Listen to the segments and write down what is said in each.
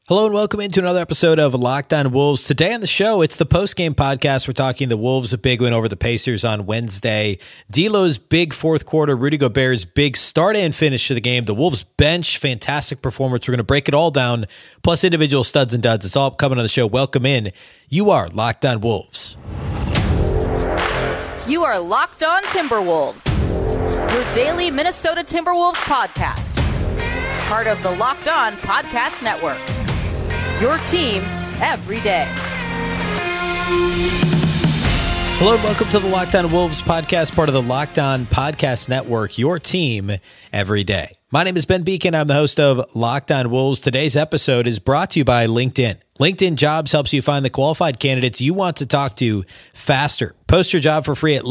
Hello and welcome into another episode of Locked On Wolves. Today on the show, it's the post-game podcast. We're talking the Wolves' a big win over the Pacers on Wednesday. D'Lo's big fourth quarter, Rudy Gobert's big start and finish to the game. The Wolves bench, fantastic performance. We're going to break it all down, plus individual studs and duds. It's all coming on the show. Welcome in. You are Locked On Wolves. You are Locked On Timberwolves, your daily Minnesota Timberwolves podcast. Part of the Locked On Podcast Network. Your team every day. Hello and welcome to the Locked On Wolves podcast, part of the Locked On Podcast Network, your team every day. My name is Ben Beacon. I'm the host of Locked On Wolves. Today's episode is brought to you by LinkedIn. LinkedIn Jobs helps you find the qualified candidates you want to talk to faster. Post your job for free at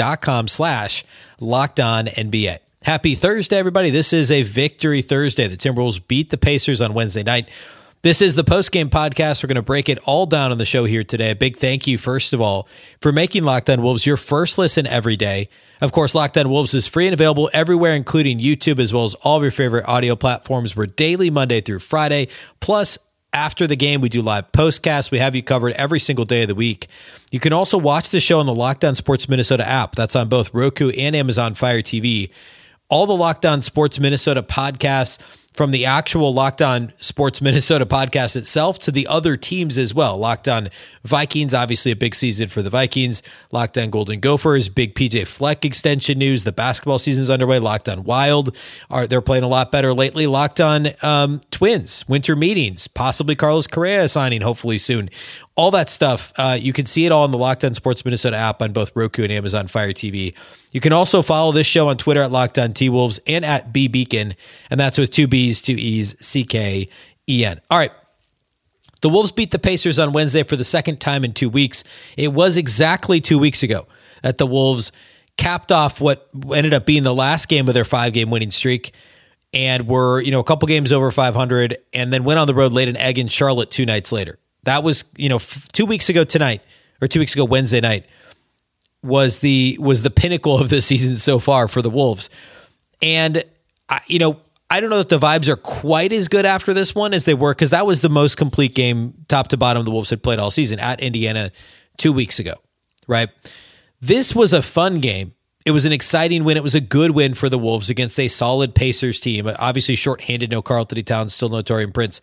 linkedin.com/LockedOnNBA. Happy Thursday, everybody. This is a victory Thursday. The Timberwolves beat the Pacers on Wednesday night. This is the post-game podcast. We're going to break it all down on the show here today. A big thank you, first of all, for making Locked On Wolves your first listen every day. Of course, Locked On Wolves is free and available everywhere, including YouTube, as well as all of your favorite audio platforms. We're daily, Monday through Friday. Plus, after the game, we do live postcasts. We have you covered every single day of the week. You can also watch the show on the Locked On Sports Minnesota app. That's on both Roku and Amazon Fire TV. All the Locked On Sports Minnesota podcasts, from the actual Locked On Sports Minnesota podcast itself to the other teams as well. Locked On Vikings, obviously a big season for the Vikings. Locked On Golden Gophers, big PJ Fleck extension news. The basketball season's underway. Locked On Wild, they're playing a lot better lately. Locked On Twins, winter meetings, possibly Carlos Correa signing hopefully soon. All that stuff, you can see it all in the Locked On Sports Minnesota app on both Roku and Amazon Fire TV. You can also follow this show on Twitter at Locked On T-Wolves and at BBeacon, and that's with two B's, two E's, C-K-E-N. All right. The Wolves beat the Pacers on Wednesday for the second time in 2 weeks. It was exactly 2 weeks ago that the Wolves capped off what ended up being the last game of their 5-game winning streak and were, a couple games over 500 and then went on the road, laid an egg in Charlotte 2 nights later. That was, 2 weeks ago tonight, or 2 weeks ago Wednesday night, was the pinnacle of the season so far for the Wolves. And, I don't know that the vibes are quite as good after this one as they were, because that was the most complete game, top to bottom, the Wolves had played all season at Indiana 2 weeks ago, right? This was a fun game. It was an exciting win. It was a good win for the Wolves against a solid Pacers team. Obviously shorthanded, no Karl-Anthony Towns, still no Taurean Prince.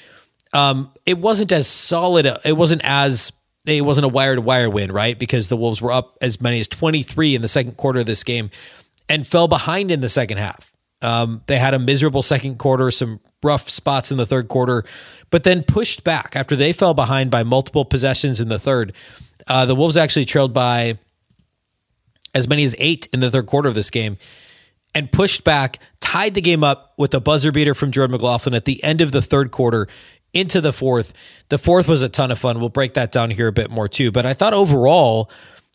It wasn't as solid. It wasn't a wire-to-wire win, right? Because the Wolves were up as many as 23 in the second quarter of this game and fell behind in the second half. They had a miserable second quarter, some rough spots in the third quarter, but then pushed back after they fell behind by multiple possessions in the third. The Wolves actually trailed by as many as 8 in the third quarter of this game and pushed back, tied the game up with a buzzer beater from Jordan McLaughlin at the end of the third quarter into the fourth. The fourth was a ton of fun. We'll break that down here a bit more too. But I thought overall,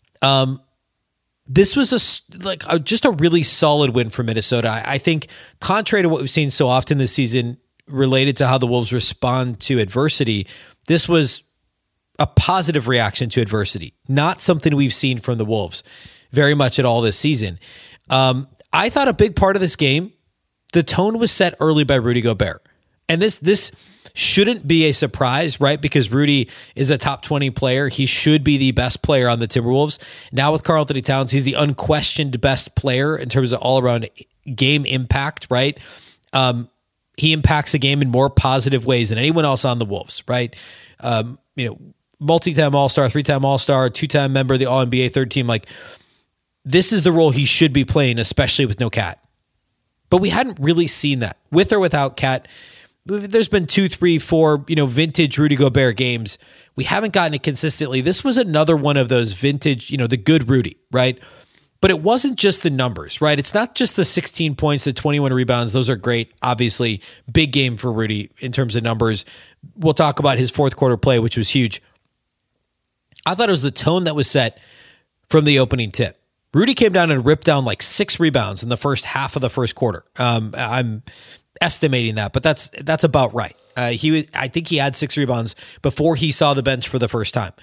this was just a really solid win for Minnesota. I think contrary to what we've seen so often this season related to how the Wolves respond to adversity, this was a positive reaction to adversity, not something we've seen from the Wolves very much at all this season. I thought a big part of this game, the tone was set early by Rudy Gobert. And this shouldn't be a surprise, right? Because Rudy is a top 20 player. He should be the best player on the Timberwolves. Now with Karl-Anthony Towns, he's the unquestioned best player in terms of all-around game impact, right? He impacts the game in more positive ways than anyone else on the Wolves, right? Multi-time All-Star, 3-time All-Star, 2-time member of the All-NBA, third team. This is the role he should be playing, especially with no Cat. But we hadn't really seen that. With or without Cat, there's been 2, 3, 4, vintage Rudy Gobert games. We haven't gotten it consistently. This was another one of those vintage, the good Rudy, right? But it wasn't just the numbers, right? It's not just the 16 points, the 21 rebounds. Those are great. Obviously, big game for Rudy in terms of numbers. We'll talk about his fourth quarter play, which was huge. I thought it was the tone that was set from the opening tip. Rudy came down and ripped down 6 rebounds in the first half of the first quarter. I'm estimating that, but that's about right. I think he had 6 rebounds before he saw the bench for the first time.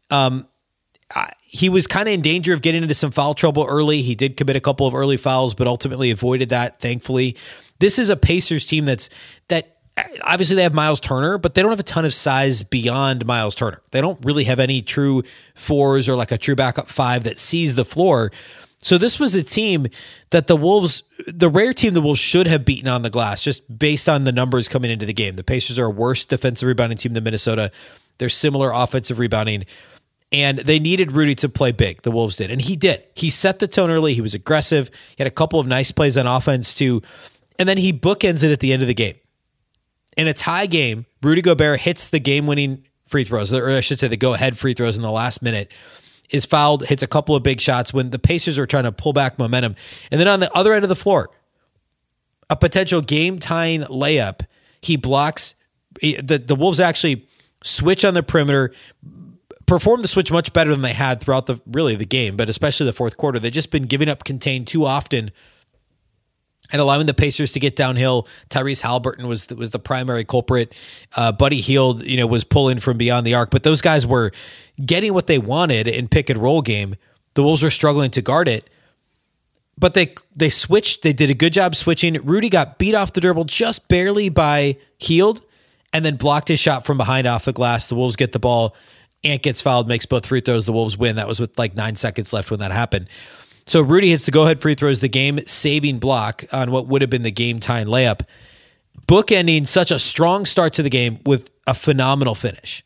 He was kind of in danger of getting into some foul trouble early. He did commit a couple of early fouls, but ultimately avoided that, thankfully. This is a Pacers team that obviously they have Miles Turner, but they don't have a ton of size beyond Miles Turner. They don't really have any true fours or like a true backup five that sees the floor. So this was a team that the rare team the Wolves should have beaten on the glass, just based on the numbers coming into the game. The Pacers are a worse defensive rebounding team than Minnesota. They're similar offensive rebounding. And they needed Rudy to play big. The Wolves did. And he did. He set the tone early. He was aggressive. He had a couple of nice plays on offense too. And then he bookends it at the end of the game. In a tie game, Rudy Gobert hits the game-winning free throws, or I should say the go-ahead free throws in the last minute, is fouled, hits a couple of big shots when the Pacers are trying to pull back momentum. And then on the other end of the floor, a potential game-tying layup, he blocks. The Wolves actually switch on the perimeter, performed the switch much better than they had throughout the game, but especially the fourth quarter. They've just been giving up contain too often and allowing the Pacers to get downhill. Tyrese Halliburton was the primary culprit. Buddy Hield, was pulling from beyond the arc, but those guys were getting what they wanted in pick and roll game. The Wolves were struggling to guard it, but they switched. They did a good job switching. Rudy got beat off the dribble just barely by Hield and then blocked his shot from behind off the glass. The Wolves get the ball. Ant gets fouled, makes both free throws. The Wolves win. That was with like 9 seconds left when that happened. So Rudy hits the go-ahead free throws, the game-saving block on what would have been the game-tying layup, bookending such a strong start to the game with a phenomenal finish.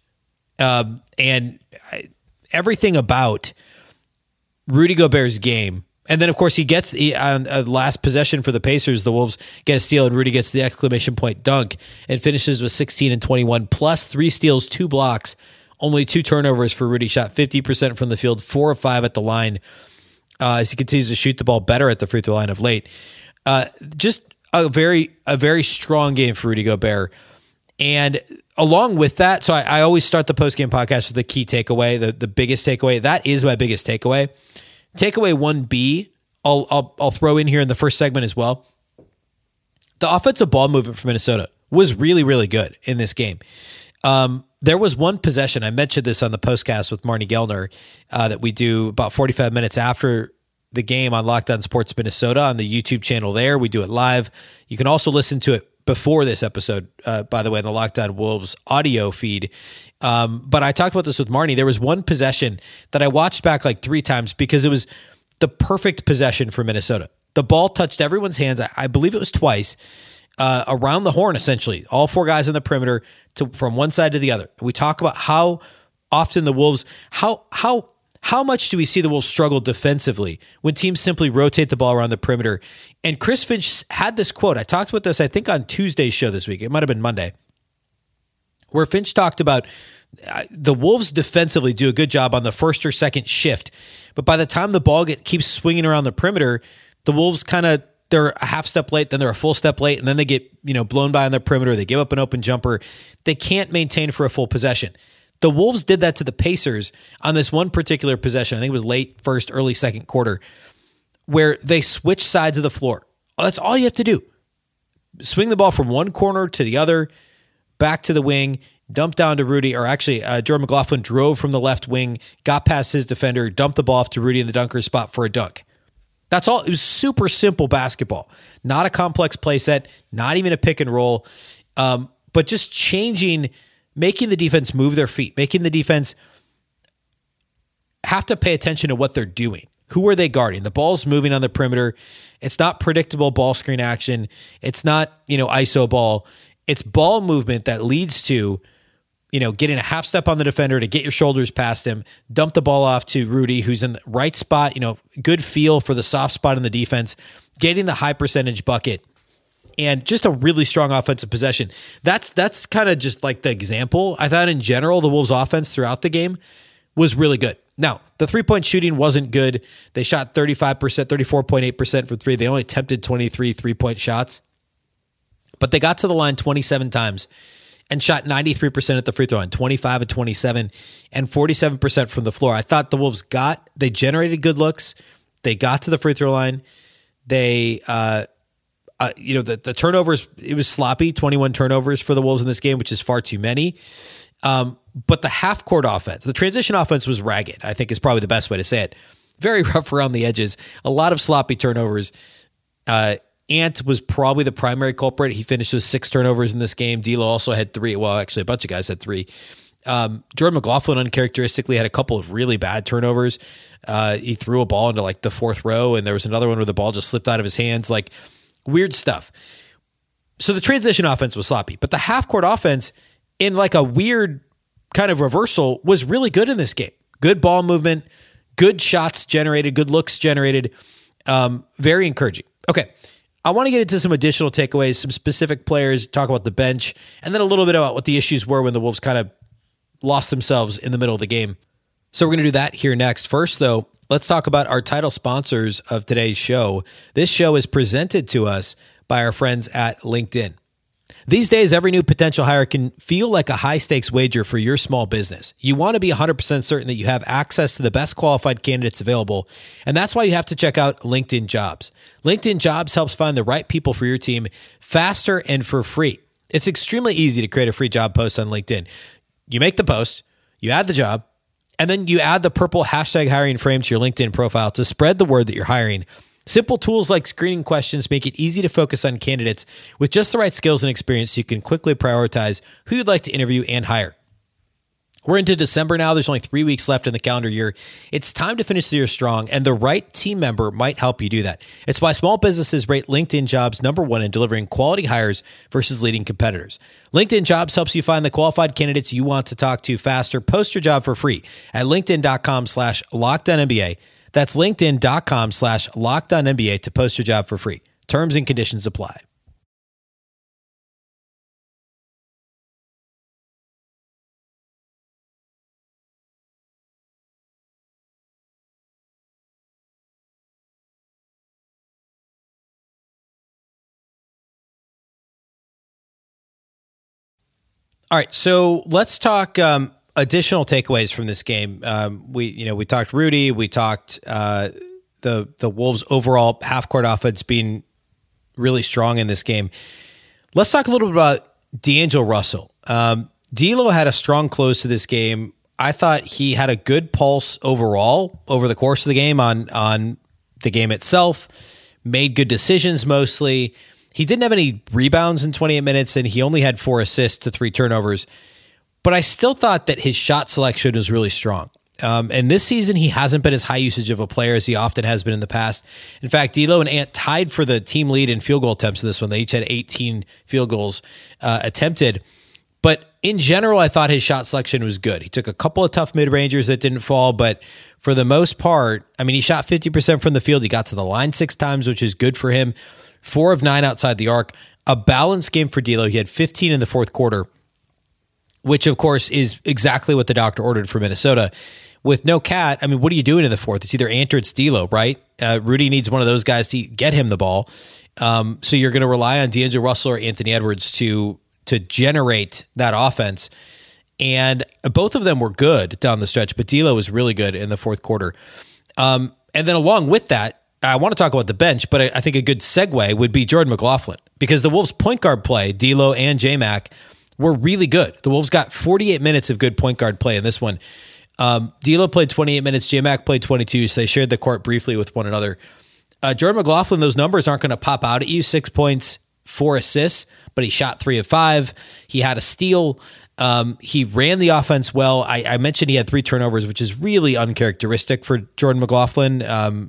And everything about Rudy Gobert's game, and then, of course, he gets on a last possession for the Pacers. The Wolves get a steal, and Rudy gets the exclamation point dunk and finishes with 16 and 21, plus 3 steals, 2 blocks, only 2 turnovers for Rudy. Shot 50% from the field, 4 of 5 at the line, as he continues to shoot the ball better at the free throw line of late. Just a very strong game for Rudy Gobert. And along with that, so I always start the post-game podcast with the key takeaway, the biggest takeaway. That is my biggest takeaway. Takeaway 1B, I'll throw in here in the first segment as well. The offensive ball movement for Minnesota was really, really good in this game. There was one possession, I mentioned this on the postcast with Marnie Gellner, that we do about 45 minutes after the game on Locked On Sports Minnesota on the YouTube channel there. We do it live. You can also listen to it before this episode, by the way, in the Locked On Wolves audio feed. But I talked about this with Marnie. There was one possession that I watched back like 3 times because it was the perfect possession for Minnesota. The ball touched everyone's hands. I believe it was twice. Around the horn, essentially. All 4 guys on the perimeter from one side to the other. We talk about how often the Wolves, how much do we see the Wolves struggle defensively when teams simply rotate the ball around the perimeter? And Chris Finch had this quote. I talked about this, I think, on Tuesday's show this week. It might have been Monday, where Finch talked about the Wolves defensively do a good job on the first or second shift. But by the time the ball keeps swinging around the perimeter, the Wolves they're a half step late, then they're a full step late, and then they get blown by on their perimeter. They give up an open jumper. They can't maintain for a full possession. The Wolves did that to the Pacers on this one particular possession. I think it was late first, early second quarter, where they switched sides of the floor. That's all you have to do. Swing the ball from one corner to the other, back to the wing, dump down to Rudy, or actually Jordan McLaughlin drove from the left wing, got past his defender, dumped the ball off to Rudy in the dunker spot for a dunk. That's all. It was super simple basketball. Not a complex play set, not even a pick and roll, but just making the defense move their feet, making the defense have to pay attention to what they're doing. Who are they guarding? The ball's moving on the perimeter. It's not predictable ball screen action. It's not, ISO ball. It's ball movement that leads to, getting a half step on the defender to get your shoulders past him, dump the ball off to Rudy, who's in the right spot, good feel for the soft spot in the defense, getting the high percentage bucket, and just a really strong offensive possession. That's kind of just like the example. I thought in general, the Wolves offense throughout the game was really good. Now, the 3-point shooting wasn't good. They shot 35%, 34.8% from 3. They only attempted 23 3-point shots, but they got to the line 27 times and shot 93% at the free throw line, 25 of 27, and 47% from the floor. I thought the Wolves they generated good looks. They got to the free throw line. They, the turnovers, it was sloppy, 21 turnovers for the Wolves in this game, which is far too many. But the half court offense, the transition offense was ragged, I think is probably the best way to say it. Very rough around the edges, a lot of sloppy turnovers. Ant was probably the primary culprit. He finished with 6 turnovers in this game. D'Lo also had 3. Well, actually, a bunch of guys had 3. Jordan McLaughlin uncharacteristically had a couple of really bad turnovers. He threw a ball into like the 4th row, and there was another one where the ball just slipped out of his hands, like weird stuff. So the transition offense was sloppy, but the half-court offense, in like a weird kind of reversal, was really good in this game. Good ball movement, good shots generated, good looks generated. Very encouraging. Okay, I want to get into some additional takeaways, some specific players, talk about the bench, and then a little bit about what the issues were when the Wolves kind of lost themselves in the middle of the game. So we're going to do that here next. First, though, let's talk about our title sponsors of today's show. This show is presented to us by our friends at LinkedIn. These days, every new potential hire can feel like a high-stakes wager for your small business. You want to be 100% certain that you have access to the best qualified candidates available, and that's why you have to check out LinkedIn Jobs. LinkedIn Jobs helps find the right people for your team faster and for free. It's extremely easy to create a free job post on LinkedIn. You make the post, you add the job, and then you add the purple hashtag hiring frame to your LinkedIn profile to spread the word that you're hiring. Simple tools like screening questions make it easy to focus on candidates with just the right skills and experience so you can quickly prioritize who you'd like to interview and hire. We're into December now. There's only 3 weeks left in the calendar year. It's time to finish the year strong, and the right team member might help you do that. It's why small businesses rate LinkedIn Jobs #1 in delivering quality hires versus leading competitors. LinkedIn Jobs helps you find the qualified candidates you want to talk to faster. Post your job for free at linkedin.com/LockedOnNBA. That's linkedin.com/LockedOnNBA to post your job for free. Terms and conditions apply. All right, so let's talk additional takeaways from this game. We talked Rudy, we talked the Wolves' overall half-court offense being really strong in this game. Let's talk a little bit about D'Angelo Russell. D'Lo had a strong close to this game. I thought he had a good pulse overall over the course of the game on the game itself, made good decisions mostly. He didn't have any rebounds in 28 minutes, and he only had 4 assists to 3 turnovers. But I still thought that his shot selection was really strong. And this season, he hasn't been as high usage of a player as he often has been in the past. In fact, D'Lo and Ant tied for the team lead in field goal attempts in this one. They each had 18 field goals attempted. But in general, I thought his shot selection was good. He took a couple of tough mid-rangers that didn't fall, but for the most part, I mean, he shot 50% from the field. He got to the line 6 times, which is good for him. 4 of 9 outside the arc. A balanced game for D'Lo. He had 15 in the fourth quarter, which, of course, is exactly what the doctor ordered for Minnesota. With no Cat, I mean, what are you doing in the fourth? It's either Ant or it's D'Lo, right? Rudy needs one of those guys to get him the ball. So you're going to rely on D'Angelo Russell or Anthony Edwards to generate that offense. And both of them were good down the stretch, but D'Lo was really good in the fourth quarter. And then along with that, I want to talk about the bench, but I think a good segue would be Jordan McLaughlin, because the Wolves' point guard play, D'Lo and J-Mac, were really good. The Wolves got 48 minutes of good point guard play in this one. D'Lo played 28 minutes, J-Mac played 22, so they shared the court briefly with one another. Jordan McLaughlin, those numbers aren't going to pop out at you, 6 points, 4 assists, but he shot 3 of 5. He had a steal. He ran the offense well. I mentioned he had 3 turnovers, which is really uncharacteristic for Jordan McLaughlin.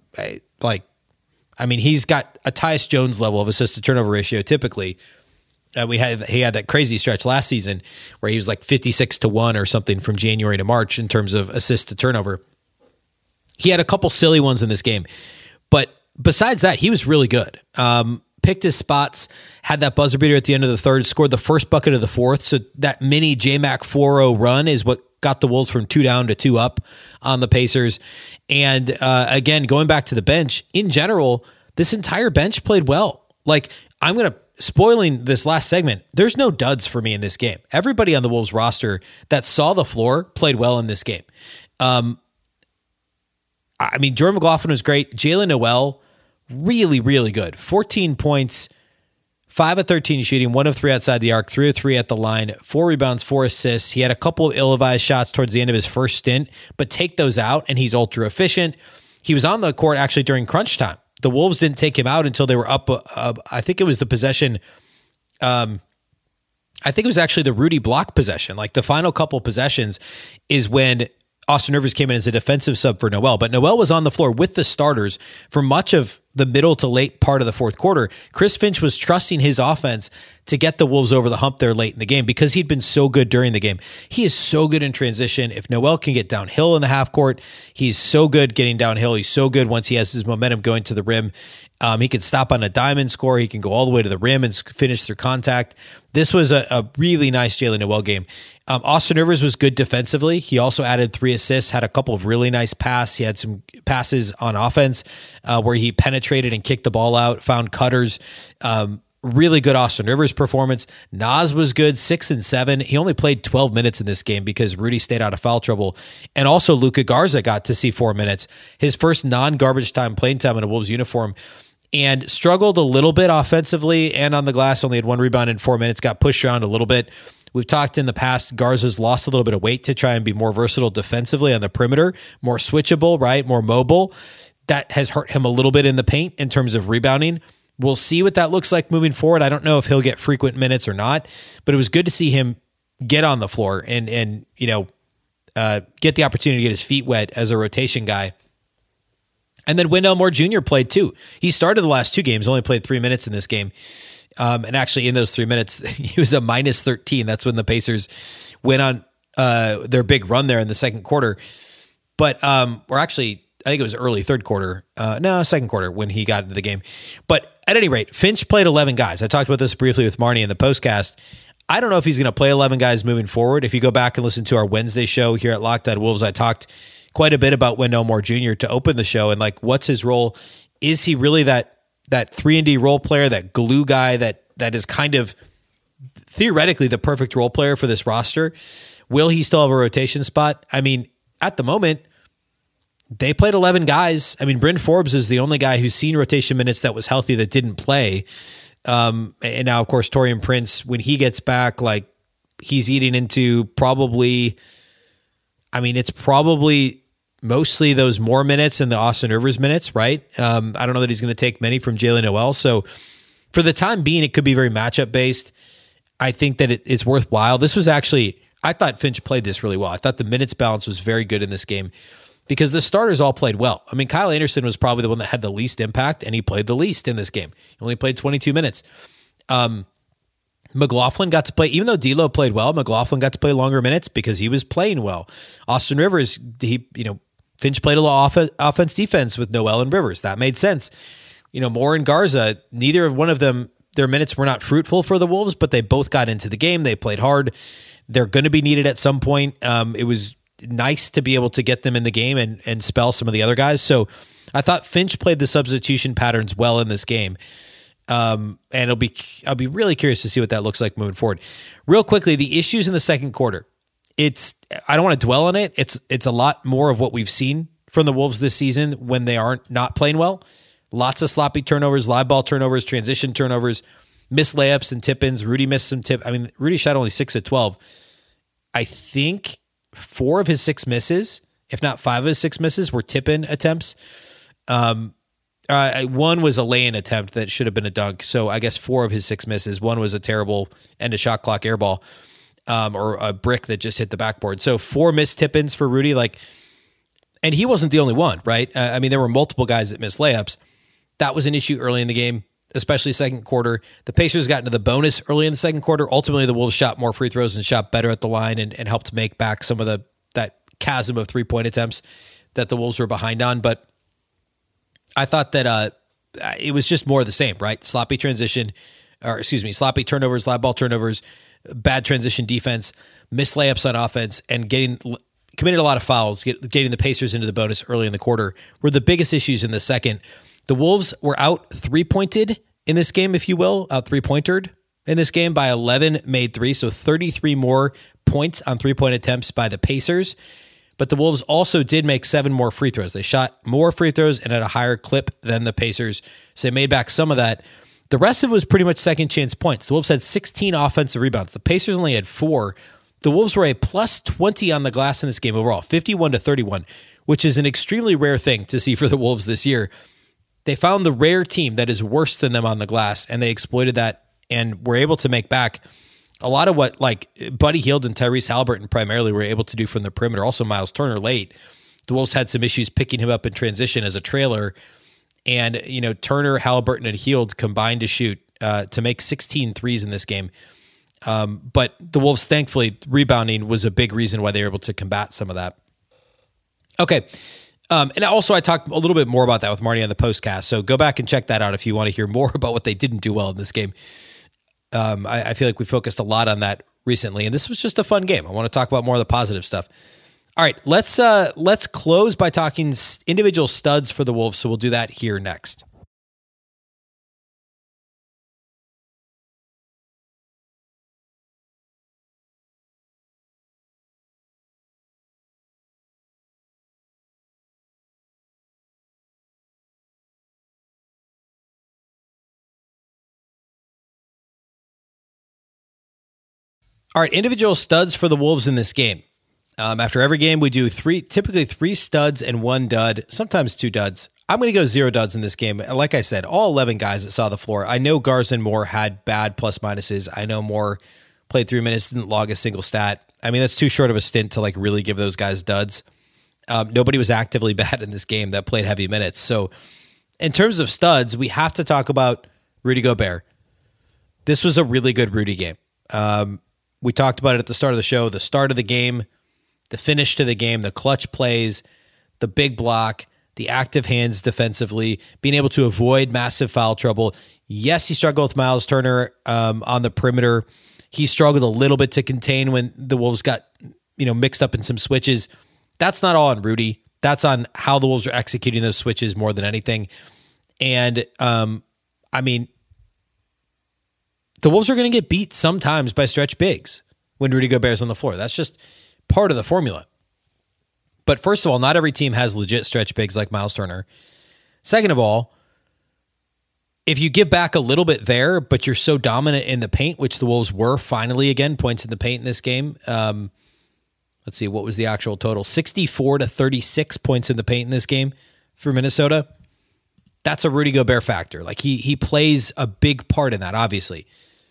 He's got a Tyus Jones level of assist to turnover ratio typically. He had that crazy stretch last season where he was like 56-1 or something from January to March in terms of assist to turnover. He had a couple silly ones in this game, but besides that, he was really good. Picked his spots, had that buzzer beater at the end of the third, scored the first bucket of the fourth. So that mini J-Mac 4-0 run is what got the Wolves from 2 down to 2 up on the Pacers. And again, going back to the bench, in general, this entire bench played well. Like, spoiling this last segment, there's no duds for me in this game. Everybody on the Wolves roster that saw the floor played well in this game. Jordan McLaughlin was great. Jaylen Nowell, really, really good. 14 points, 5 of 13 shooting, 1 of 3 outside the arc, 3 of 3 at the line, 4 rebounds, 4 assists. He had a couple of ill-advised shots towards the end of his first stint, but take those out, and he's ultra efficient. He was on the court actually during crunch time the Wolves didn't take him out until they were up. I think it was the possession. I think it was actually the Rudy block possession. Like the final couple possessions is when Austin Rivers came in as a defensive sub for Noel, but Noel was on the floor with the starters for much of the middle to late part of the fourth quarter. Chris Finch was trusting his offense to get the Wolves over the hump there late in the game because he'd been so good during the game. He is so good in transition. If Noel can get downhill in the half court, he's so good getting downhill. He's so good once he has his momentum going to the rim. He can stop on a diamond score. He can go all the way to the rim and finish through contact. This was a really nice Jaylen Noel game. Austin Rivers was good defensively. He also added 3 assists, had a couple of really nice passes. He had some passes on offense where he penetrated and kicked the ball out, found cutters. Really good Austin Rivers performance. Naz was good, 6 and 7. He only played 12 minutes in this game because Rudy stayed out of foul trouble. And also Luka Garza got to see 4 minutes. His first non-garbage time playing time in a Wolves uniform, and struggled a little bit offensively and on the glass. Only had 1 rebound in 4 minutes, got pushed around a little bit. We've talked in the past, Garza's lost a little bit of weight to try and be more versatile defensively on the perimeter, more switchable, right? More mobile. That has hurt him a little bit in the paint in terms of rebounding. We'll see what that looks like moving forward. I don't know if he'll get frequent minutes or not, but it was good to see him get on the floor and get the opportunity to get his feet wet as a rotation guy. And then Wendell Moore Jr. played too. He started the last 2 games, only played 3 minutes in this game. And actually in those 3 minutes, he was a minus 13. That's when the Pacers went on their big run there in the second quarter. But, or actually, I think it was early third quarter. Second quarter when he got into the game. But at any rate, Finch played 11 guys. I talked about this briefly with Marnie in the postcast. I don't know if he's going to play 11 guys moving forward. If you go back and listen to our Wednesday show here at Locked On Wolves, I talked quite a bit about Wendell Moore Jr. to open the show and like, what's his role? Is he really that 3-and-D role player, that glue guy that is kind of theoretically the perfect role player for this roster? Will he still have a rotation spot? I mean, at the moment, they played 11 guys. I mean, Bryn Forbes is the only guy who's seen rotation minutes that was healthy that didn't play. And now, of course, Taurean Prince, when he gets back, like he's eating into it's probably mostly those Moore minutes and the Austin Rivers minutes, right? I don't know that he's going to take many from Jaylen Noel. So for the time being, it could be very matchup based. I think that it's worthwhile. This was actually, I thought Finch played this really well. I thought the minutes balance was very good in this game because the starters all played well. I mean, Kyle Anderson was probably the one that had the least impact, and he played the least in this game. He only played 22 minutes. McLaughlin got to play, even though D'Lo played well, McLaughlin got to play longer minutes because he was playing well. Austin Rivers, Finch played a lot of offense defense with Noel and Rivers. That made sense. Moore and Garza, neither of one of them, their minutes were not fruitful for the Wolves, but they both got into the game. They played hard. They're going to be needed at some point. It was nice to be able to get them in the game and spell some of the other guys. So I thought Finch played the substitution patterns well in this game. And I'll be really curious to see what that looks like moving forward. Real quickly, the issues in the second quarter. I don't want to dwell on it. It's a lot more of what we've seen from the Wolves this season when they aren't not playing well. Lots of sloppy turnovers, live ball turnovers, transition turnovers, missed layups and tip-ins. Rudy missed some Rudy shot only 6 of 12. I think 4 of his 6 misses, if not 5 of his 6 misses, were tip-in attempts. One was a lay-in attempt that should have been a dunk. So I guess 4 of his 6 misses. One was a terrible end of shot clock air ball, or a brick that just hit the backboard. So 4 missed tip-ins for Rudy. And he wasn't the only one, right? There were multiple guys that missed layups. That was an issue early in the game, especially second quarter. The Pacers got into the bonus early in the second quarter. Ultimately, the Wolves shot more free throws and shot better at the line and helped make back some of that chasm of 3-point attempts that the Wolves were behind on. But I thought that it was just more of the same, right? Sloppy turnovers, live ball turnovers, bad transition defense, missed layups on offense, and committed a lot of fouls, getting the Pacers into the bonus early in the quarter were the biggest issues in the second. The Wolves were out 3-pointed in this game, if you will, out 3-pointered in this game by 11 made 3, so 33 more points on 3-point attempts by the Pacers. But the Wolves also did make 7 more free throws. They shot more free throws and at a higher clip than the Pacers, so they made back some of that. The rest of it was pretty much second chance points. The Wolves had 16 offensive rebounds. The Pacers only had 4. The Wolves were a plus 20 on the glass in this game overall, 51-31, which is an extremely rare thing to see for the Wolves this year. They found the rare team that is worse than them on the glass, and they exploited that and were able to make back a lot of what like Buddy Hield and Tyrese Haliburton primarily were able to do from the perimeter. Also Miles Turner late. The Wolves had some issues picking him up in transition as a trailer. And, Turner, Haliburton, and Hield combined to shoot to make 16 threes in this game. But the Wolves, thankfully, rebounding was a big reason why they were able to combat some of that. Okay. And also I talked a little bit more about that with Marty on the postcast. So go back and check that out if you want to hear more about what they didn't do well in this game. I feel like we focused a lot on that recently, and this was just a fun game. I want to talk about more of the positive stuff. All right, let's close by talking individual studs for the Wolves. So we'll do that here next. All right, individual studs for the Wolves in this game. After every game, we do typically three studs and one dud, sometimes two duds. I'm going to go 0 duds in this game. Like I said, all 11 guys that saw the floor. I know Garza Moore had bad plus minuses. I know Moore played 3 minutes, didn't log a single stat. I mean, that's too short of a stint to like really give those guys duds. Nobody was actively bad in this game that played heavy minutes. So in terms of studs, we have to talk about Rudy Gobert. This was a really good Rudy game. We talked about it at the start of the show, the start of the game, the finish to the game, the clutch plays, the big block, the active hands defensively, being able to avoid massive foul trouble. Yes, he struggled with Miles Turner on the perimeter. He struggled a little bit to contain when the Wolves got mixed up in some switches. That's not all on Rudy. That's on how the Wolves are executing those switches more than anything. And I mean, the Wolves are going to get beat sometimes by stretch bigs when Rudy Gobert's on the floor. That's just part of the formula. But first of all, not every team has legit stretch bigs like Miles Turner. Second of all, if you give back a little bit there, but you're so dominant in the paint, which the Wolves were finally again, points in the paint in this game. Let's see, what was the actual total? 64-36 points in the paint in this game for Minnesota. That's a Rudy Gobert factor. Like he plays a big part in that, obviously.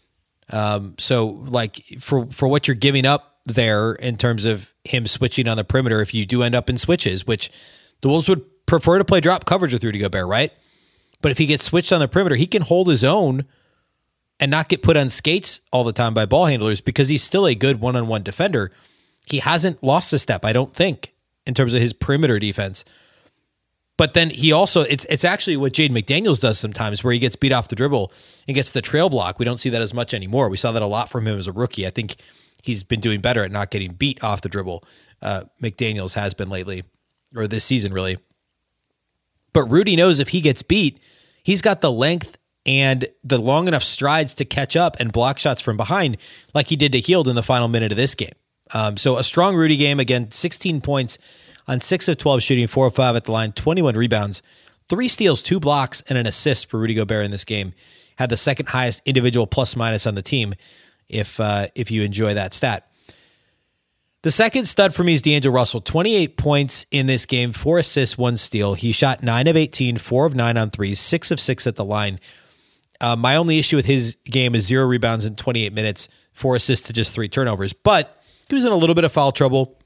So like for what you're giving up there in terms of him switching on the perimeter, if you do end up in switches, which the Wolves would prefer to play drop coverage with Rudy Gobert, right? But if he gets switched on the perimeter, he can hold his own and not get put on skates all the time by ball handlers because he's still a good one-on-one defender. He hasn't lost a step, I don't think, in terms of his perimeter defense. But then he also, it's actually what Jaden McDaniels does sometimes, where he gets beat off the dribble and gets the trail block. We don't see that as much anymore. We saw that a lot from him as a rookie. I think he's been doing better at not getting beat off the dribble. McDaniels has been lately, or this season really. But Rudy knows if he gets beat, he's got the length and the long enough strides to catch up and block shots from behind like he did to Hield in the final minute of this game. So a strong Rudy game. Again, 16 points on 6 of 12 shooting, 4 of 5 at the line, 21 rebounds, 3 steals, 2 blocks, and an assist for Rudy Gobert in this game. Had the second highest individual plus minus on the team, if you enjoy that stat. The second stud for me is D'Angelo Russell. 28 points in this game, 4 assists, 1 steal. He shot 9 of 18, 4 of 9 on threes, 6 of 6 at the line. My only issue with his game is 0 rebounds in 28 minutes, 4 assists to just 3 turnovers. But he was in a little bit of foul trouble.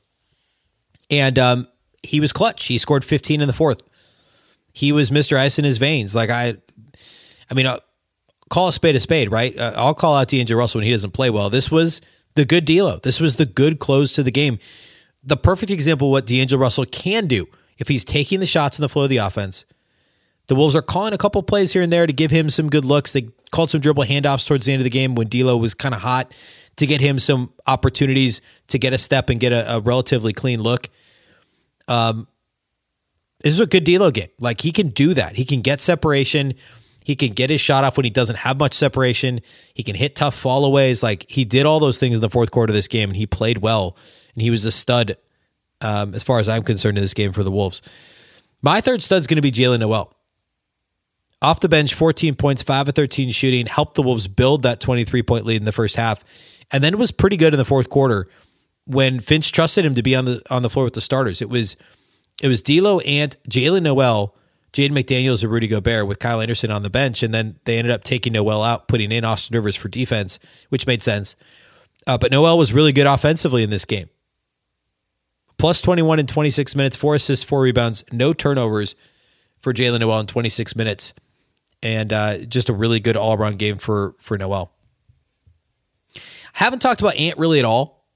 And he was clutch. He scored 15 in the fourth. He was Mr. Ice in his veins. Like I mean, call a spade, right? I'll call out D'Angelo Russell when he doesn't play well. This was the good D'Lo. This was the good close to the game. The perfect example of what D'Angelo Russell can do if he's taking the shots in the flow of the offense. The Wolves are calling a couple plays here and there to give him some good looks. They called some dribble handoffs towards the end of the game when D'Lo was kind of hot to get him some opportunities to get a step and get a relatively clean look. This is a good D'Lo game. Like he can do that. He can get separation. He can get his shot off when he doesn't have much separation. He can hit tough fallaways. Like he did all those things in the fourth quarter of this game, and he played well. And he was a stud, as far as I'm concerned, in this game for the Wolves. My third stud is going to be Jaylen Nowell. Off the bench, 14 points, 5 of 13 shooting, helped the Wolves build that 23-point lead in the first half, and then it was pretty good in the fourth quarter when Finch trusted him to be on the floor with the starters. It was D'Lo and Jaylen Nowell Jaden McDaniels and Rudy Gobert with Kyle Anderson on the bench, and then they ended up taking Noel out, putting in Austin Rivers for defense, which made sense. But Noel was really good offensively in this game. Plus 21 in 26 minutes, 4 assists, 4 rebounds, no turnovers for Jaylen Noel in 26 minutes. And just a really good all-around game for Noel. Haven't talked about Ant really at all.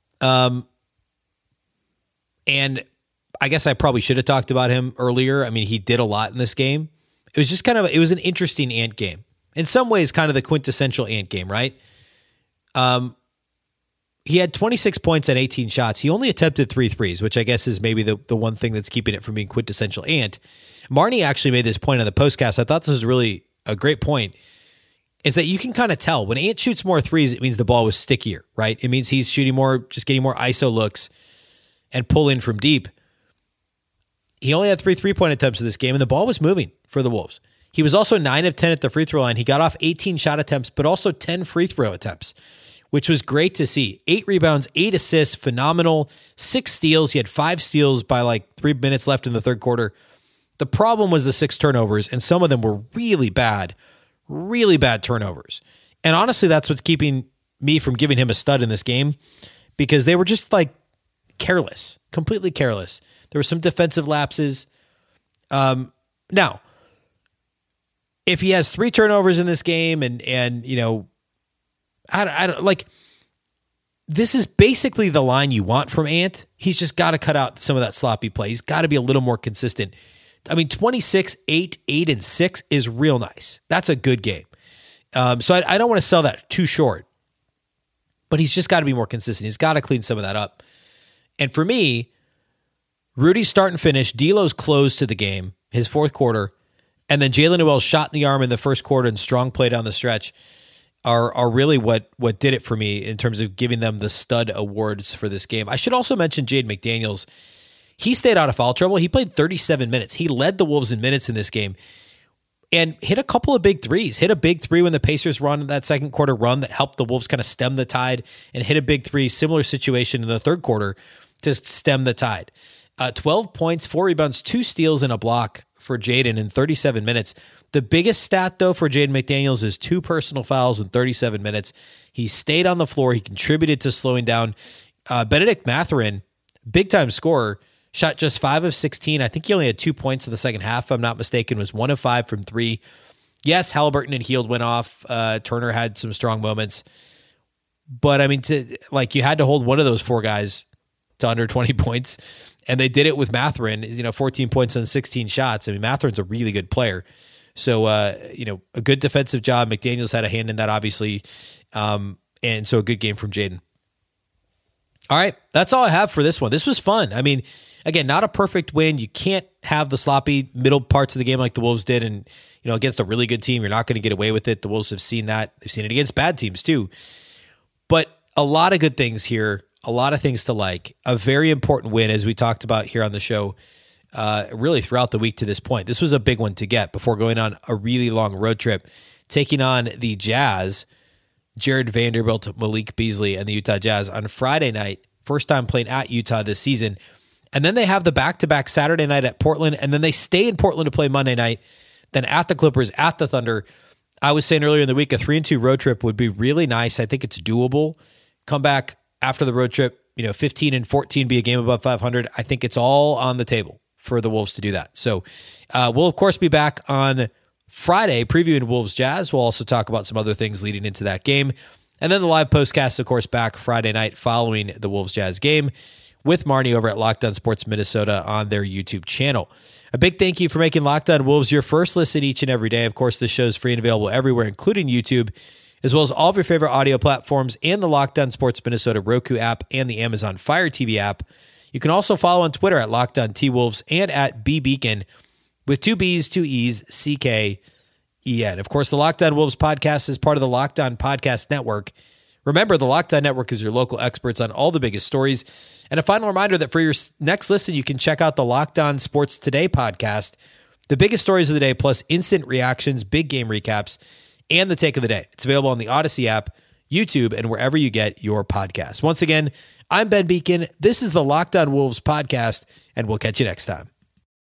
And I guess I probably should have talked about him earlier. I mean, he did a lot in this game. It was just it was an interesting Ant game. In some ways, kind of the quintessential Ant game, right? He had 26 points and 18 shots. He only attempted 3 threes, which I guess is maybe the one thing that's keeping it from being quintessential Ant. Marnie actually made this point on the postcast. I thought this was really a great point, is that you can kind of tell when Ant shoots more threes, it means the ball was stickier, right? It means he's shooting more, just getting more ISO looks and pull in from deep. He only had 3 3-point attempts in this game, and the ball was moving for the Wolves. He was also 9 of 10 at the free throw line. He got off 18 shot attempts, but also 10 free throw attempts, which was great to see. 8 rebounds, 8 assists, phenomenal. 6 steals. He had 5 steals by like 3 minutes left in the third quarter. The problem was the 6 turnovers, and some of them were really bad turnovers. And honestly, that's what's keeping me from giving him a stud in this game, because they were just like careless, completely careless. There were some defensive lapses. Now, if he has 3 turnovers in this game and you know, I don't like, this is basically the line you want from Ant. He's just got to cut out some of that sloppy play. He's got to be a little more consistent. I mean, 26, 8, 8, and 6 is real nice. That's a good game. So I don't want to sell that too short, but he's just got to be more consistent. He's got to clean some of that up. And for me, Rudy's start and finish, D'Lo's close to the game, his fourth quarter, and then Jaylen Noel's shot in the arm in the first quarter and strong play down the stretch are really what did it for me in terms of giving them the stud awards for this game. I should also mention Jaden McDaniels. He stayed out of foul trouble. He played 37 minutes. He led the Wolves in minutes in this game and hit a couple of big threes. Hit a big 3 when the Pacers were on that second quarter run that helped the Wolves kind of stem the tide, and hit a big 3, similar situation in the third quarter to stem the tide. 12 points, 4 rebounds, 2 steals, and a block for Jaden in 37 minutes. The biggest stat, though, for Jaden McDaniels is 2 personal fouls in 37 minutes. He stayed on the floor. He contributed to slowing down. Benedict Mathurin, big-time scorer, shot just 5 of 16. I think he only had 2 points in the second half, if I'm not mistaken, was 1 of 5 from 3. Yes, Halliburton and Hield went off. Turner had some strong moments. But, I mean, you had to hold one of those 4 guys to under 20 points, and they did it with Mathurin, 14 points on 16 shots. I mean, Mathurin's a really good player. So, a good defensive job. McDaniels had a hand in that, obviously. And so a good game from Jaden. All right, that's all I have for this one. This was fun. I mean, again, not a perfect win. You can't have the sloppy middle parts of the game like the Wolves did. And, against a really good team, you're not going to get away with it. The Wolves have seen that. They've seen it against bad teams too. But a lot of good things here. A lot of things to like. A very important win, as we talked about here on the show, really throughout the week to this point. This was a big one to get before going on a really long road trip, taking on the Jazz, Jared Vanderbilt, Malik Beasley, and the Utah Jazz on Friday night. First time playing at Utah this season. And then they have the back-to-back Saturday night at Portland, and then they stay in Portland to play Monday night, then at the Clippers, at the Thunder. I was saying earlier in the week, a 3-2 road trip would be really nice. I think it's doable. Come back after the road trip, 15-14, be a game above 500. I think it's all on the table for the Wolves to do that. So we'll, of course, be back on Friday previewing Wolves Jazz. We'll also talk about some other things leading into that game. And then the live postcast, of course, back Friday night following the Wolves Jazz game with Marnie over at Locked On Sports Minnesota on their YouTube channel. A big thank you for making Locked On Wolves your first listen each and every day. Of course, this show is free and available everywhere, including YouTube, as well as all of your favorite audio platforms and the Locked On Sports Minnesota Roku app and the Amazon Fire TV app. You can also follow on Twitter at Locked On T-Wolves and at BBeacon with 2 B's, 2 E's, C-K-E-N. Of course, the Locked On Wolves podcast is part of the Locked On Podcast Network. Remember, the Locked On Network is your local experts on all the biggest stories. And a final reminder that for your next listen, you can check out the Locked On Sports Today podcast, the biggest stories of the day, plus instant reactions, big game recaps, and the take of the day. It's available on the Odyssey app, YouTube, and wherever you get your podcasts. Once again, I'm Ben Beacon. This is the Locked On Wolves podcast, and we'll catch you next time.